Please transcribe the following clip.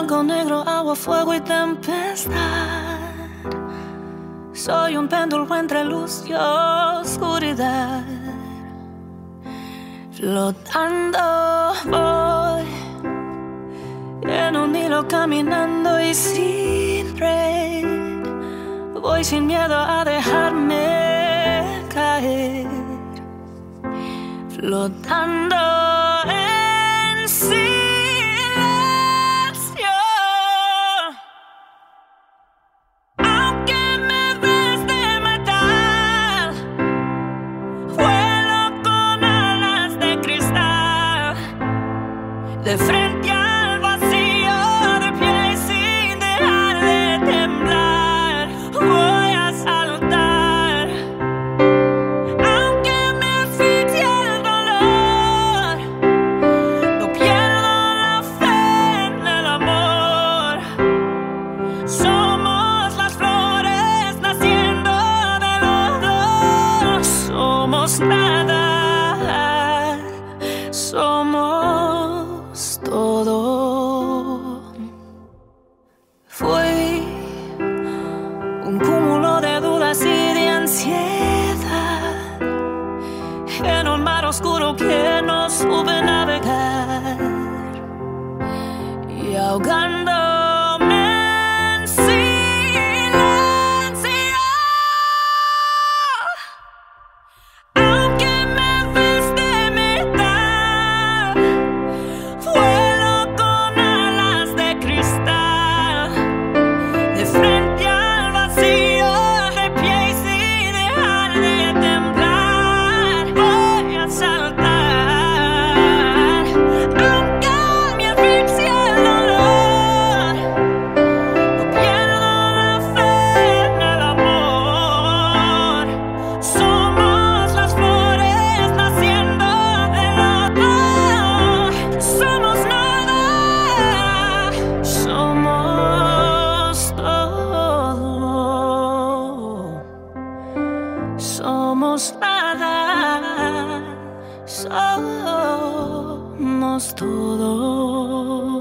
blanco, negro, agua, fuego y tempestad. Soy un péndulo entre luz y oscuridad. Flotando voy en un hilo, caminando y sin red. Voy sin miedo a dejarme caer. Flotando en silencio. Aunque me ves de metal, vuelo con alas de cristal. De frente al vacío, de pie sin dejar de temblar. Voy a saltar. Aunque me asfixie el dolor, no pierdo la fe en el amor. Somos las flores naciendo de los dos. Somos nada, somos todo. Fui un cúmulo de dudas y de ansiedad en un mar oscuro que no supe navegar, y ahogándome en silencio. Aunque me ves de metal, vuelo con alas de cristal. De frente al vacío, de pie y sin dejar de temblar. Voy a saltar. Aunque me asfixie el dolor, no pierdo la fe en el amor. Somos las flores naciendo de los dos. Somos nada, somos todo. Somos nada, somos todo.